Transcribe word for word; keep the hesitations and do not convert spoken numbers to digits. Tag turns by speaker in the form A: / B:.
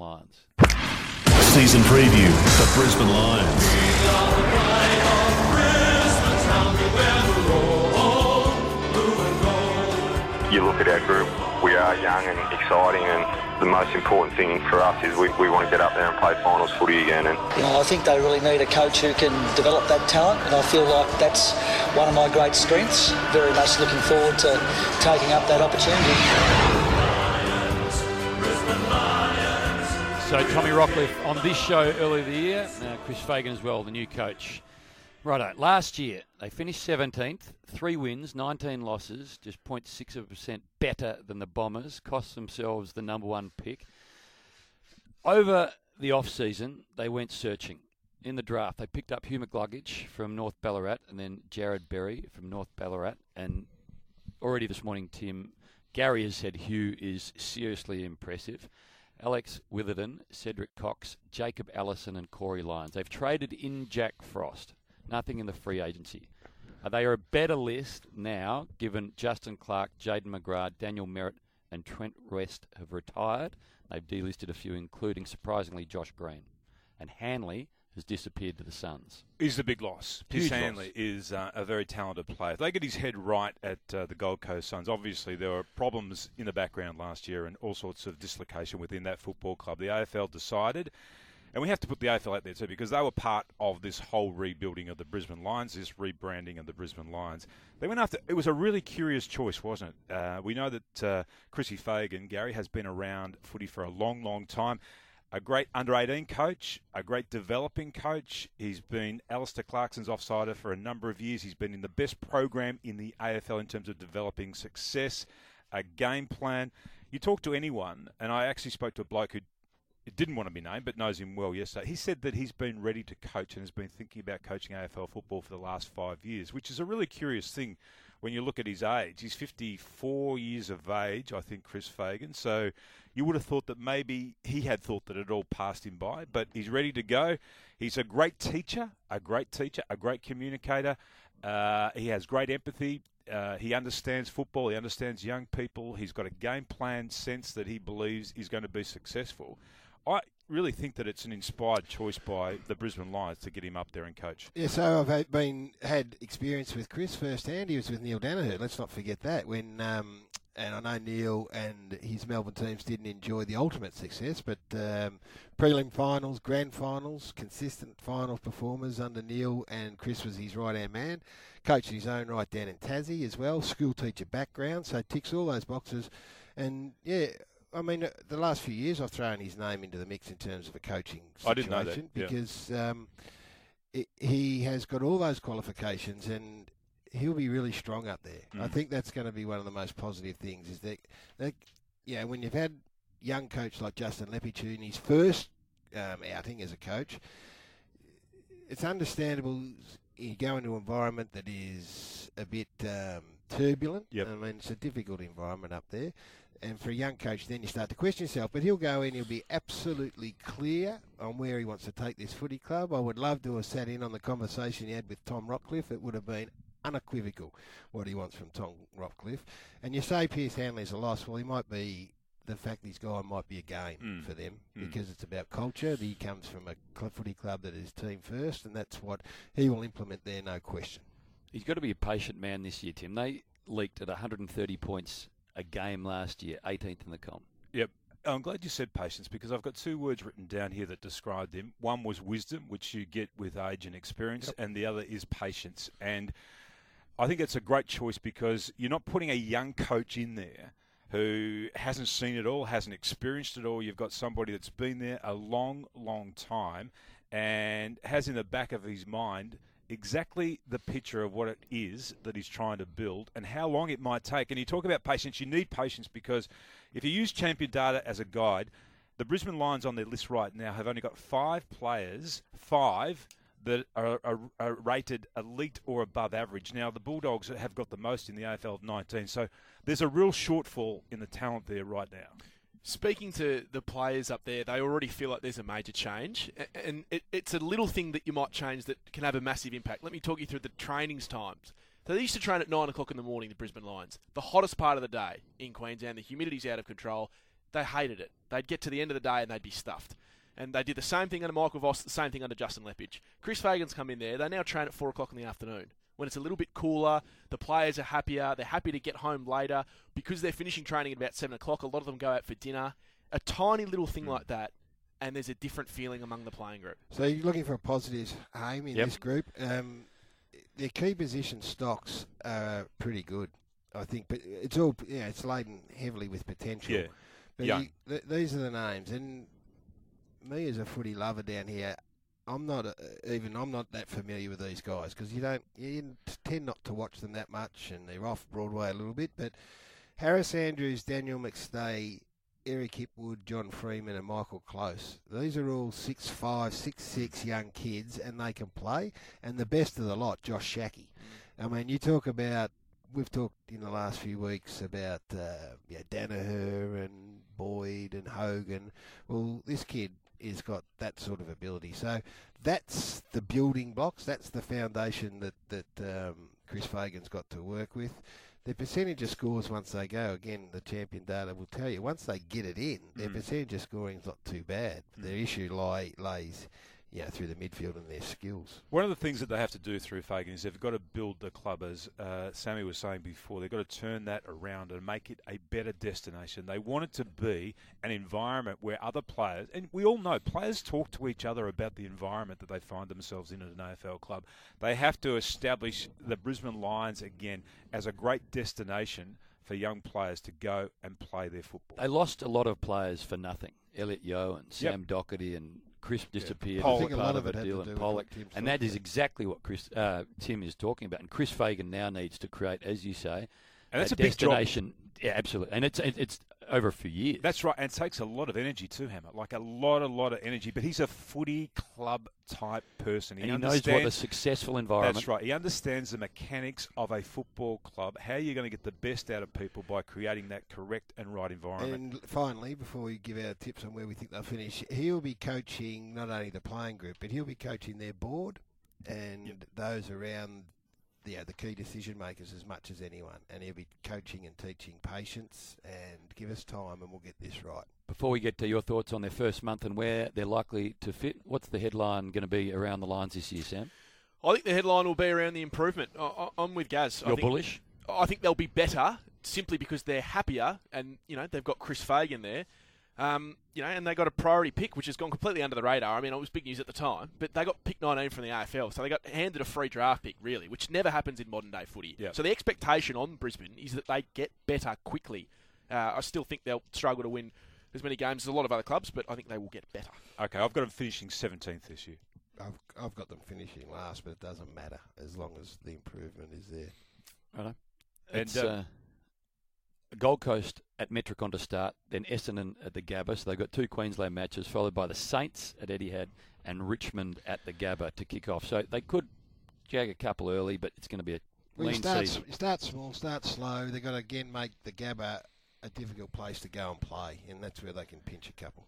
A: Lions.
B: Season preview, the Brisbane Lions.
C: You look at our group, we are young and exciting, and the most important thing for us is we, we want to get up there and play finals footy again. And
D: you know, I think they really need a coach who can develop that talent, and I feel like that's one of my great strengths. Very much looking forward to taking up that opportunity.
A: So Tommy Rockcliffe on this show earlier the year. Now Chris Fagan as well, the new coach. Righto, last year they finished seventeenth, three wins, nineteen losses, just zero point six percent better than the Bombers, cost themselves the number one pick. Over the off-season, they went searching. In the draft, they picked up Hugh McGluggage from North Ballarat and then Jared Berry from North Ballarat. And already this morning, Tim, Gary has said Hugh is seriously impressive. Alex Witherden, Cedric Cox, Jacob Allison and Corey Lyons. They've traded in Jack Frost. Nothing in the free agency. Uh, they are a better list now, given Justin Clark, Jaden McGrath, Daniel Merritt and Trent West have retired. They've delisted a few, including, surprisingly, Josh Green. And Hanley has disappeared to the Suns.
E: He's the big loss. Pierce Hanley is uh, a very talented player. If they get his head right at uh, the Gold Coast Suns, obviously there were problems in the background last year and all sorts of dislocation within that football club. The A F L decided, and we have to put the A F L out there too, because they were part of this whole rebuilding of the Brisbane Lions, this rebranding of the Brisbane Lions. They went after, it was a really curious choice, wasn't it? Uh, we know that uh, Chrissy Fagan, Gary, has been around footy for a long, long time. A great under eighteen coach, a great developing coach. He's been Alistair Clarkson's offsider for a number of years. He's been in the best program in the A F L in terms of developing success, a game plan. You talk to anyone, and I actually spoke to a bloke who didn't want to be named but knows him well yesterday. He said that he's been ready to coach and has been thinking about coaching A F L football for the last five years, which is a really curious thing when you look at his age. He's fifty-four years of age, I think, Chris Fagan. So you would have thought that maybe he had thought that it all passed him by, but he's ready to go. He's a great teacher, a great teacher, a great communicator. Uh, he has great empathy. Uh, he understands football. He understands young people. He's got a game plan sense that he believes is going to be successful. I really think that it's an inspired choice by the Brisbane Lions to get him up there and coach.
F: Yeah, so I've had, been had experience with Chris firsthand. He was with Neil Danaher. Let's not forget that. When um, and I know Neil and his Melbourne teams didn't enjoy the ultimate success, but um, prelim finals, grand finals, consistent final performers under Neil, and Chris was his right-hand man. Coached in his own right down in Tassie as well, school teacher background, so ticks all those boxes. And, yeah, I mean, the last few years I've thrown his name into the mix in terms of a coaching situation.
E: I didn't know that. Yeah.
F: Because um, it, he has got all those qualifications and he'll be really strong up there. Mm. I think that's going to be one of the most positive things is that, that yeah, when you've had young coach like Justin Lepitu in his first um, outing as a coach, it's understandable you go into an environment that is a bit um, turbulent.
E: Yep.
F: I mean, it's a difficult environment up there. And for a young coach, then you start to question yourself. But he'll go in, he'll be absolutely clear on where he wants to take this footy club. I would love to have sat in on the conversation he had with Tom Rockcliffe. It would have been unequivocal what he wants from Tom Rockcliffe. And you say Pierce Hanley's a loss. Well, he might be, the fact he's gone might be a game
E: mm.
F: for them
E: mm.
F: because it's about culture. He comes from a footy club that is team first, and that's what he will implement there, no question.
A: He's got to be a patient man this year, Tim. They leaked at one hundred thirty points a game last year, eighteenth in the comp.
E: Yep. I'm glad you said patience because I've got two words written down here that describe them. One was wisdom, which you get with age and experience, yep. and the other is patience. And I think it's a great choice because you're not putting a young coach in there who hasn't seen it all, hasn't experienced it all. You've got somebody that's been there a long, long time and has in the back of his mind exactly the picture of what it is that he's trying to build and how long it might take. And you talk about patience. You need patience because if you use Champion Data as a guide, the Brisbane Lions on their list right now have only got five players, five, that are, are, are rated elite or above average. Now, the Bulldogs have got the most in the A F L of nineteen, so there's a real shortfall in the talent there right now.
G: Speaking to the players up there, they already feel like there's a major change, and it, it's a little thing that you might change that can have a massive impact. Let me talk you through the trainings times. So they used to train at nine o'clock in the morning, the Brisbane Lions. The hottest part of the day in Queensland, the humidity's out of control. they hated it. They'd get to the end of the day and they'd be stuffed. And they did the same thing under Michael Voss, the same thing under Justin Leppich. Chris Fagan's come in there. They now train at four o'clock in the afternoon. When it's a little bit cooler, the players are happier. They're happy to get home later. Because they're finishing training at about seven o'clock, a lot of them go out for dinner. A tiny little thing mm. like that, and there's a different feeling among the playing group.
F: So you're looking for a positive aim in
A: yep.
F: this group. Um, their key position stocks are pretty good, I think. But it's all, yeah, it's laden heavily with potential.
E: Yeah.
F: But
E: yeah.
F: you, th- these are the names. And me as a footy lover down here, I'm not uh, even I'm not that familiar with these guys because you don't you tend not to watch them that much, and they're off Broadway a little bit. But Harris Andrews, Daniel McStay, Eric Hipwood, John Freeman, and Michael Close. These are all six five, six six young kids, and they can play. And the best of the lot, Josh Shackey. I mean, you talk about. We've talked in the last few weeks about uh, yeah, Danaher and Boyd and Hogan. Well, this kid has got that sort of ability. So that's the building blocks. That's the foundation that, that um, Chris Fagan's got to work with. Their percentage of scores once they go, again, the champion data will tell you, once they get it in, their mm. percentage of scoring is not too bad. Mm. Their issue lie, lays you know, through the midfield and their skills.
E: One of the things that they have to do through Fagan is they've got to build the club, as uh, Sammy was saying before. They've got to turn that around and make it a better destination. They want it to be an environment where other players, and we all know players talk to each other about the environment that they find themselves in at an A F L club. They have to establish the Brisbane Lions again as a great destination for young players to go and play their football.
A: They lost a lot of players for nothing. Elliot Yeo and Sam
E: yep.
A: Doherty and Chris disappeared
E: yeah.
A: as
E: Pollock.
A: a part of it, Dylan Pollock. And that is exactly what Chris uh, Tim is talking about. And Chris Fagan now needs to create, as you say,
E: and that's
A: a,
E: a big
A: destination.
E: Job.
A: Yeah, absolutely. And it's it's over a few years.
E: That's right. And it takes a lot of energy too, Hammer. Like a lot, a lot of energy. But he's a footy club type person.
A: He, and he knows what a successful environment.
E: That's right. He understands the mechanics of a football club, how you're going to get the best out of people by creating that correct and right environment.
F: And finally, before we give our tips on where we think they'll finish, he'll be coaching not only the playing group, but he'll be coaching their board and yep. those around Yeah, the key decision makers as much as anyone, and he'll be coaching and teaching patience. And give us time, and we'll get this right.
A: Before we get to your thoughts on their first month and where they're likely to fit, what's the headline going to be around the Lions this year, Sam?
G: I think the headline will be around the improvement. I, I'm with Gaz.
A: You're
G: I think,
A: bullish?
G: I think they'll be better simply because they're happier, and you know they've got Chris Fagan there. Um, you know, and they got a priority pick, which has gone completely under the radar. I mean, it was big news at the time, but they got pick nineteen from the A F L, so they got handed a free draft pick, really, which never happens in modern day footy.
E: Yep.
G: So the expectation on Brisbane is that they get better quickly. Uh, I still think they'll struggle to win as many games as a lot of other clubs, but I think they will get better.
E: Okay, I've got them finishing seventeenth this year.
F: I've I've got them finishing last, but it doesn't matter as long as the improvement is there.
A: Right.
E: And
A: It's,
E: uh,
A: uh, Gold Coast at Metricon to start, then Essendon at the Gabba. So they've got two Queensland matches, followed by the Saints at Etihad and Richmond at the Gabba to kick off. So they could jag a couple early, but it's going to be a
F: well,
A: lean
F: you start,
A: season.
F: You start small, start slow. They've got to, again, make the Gabba a difficult place to go and play, and that's where they can pinch a couple.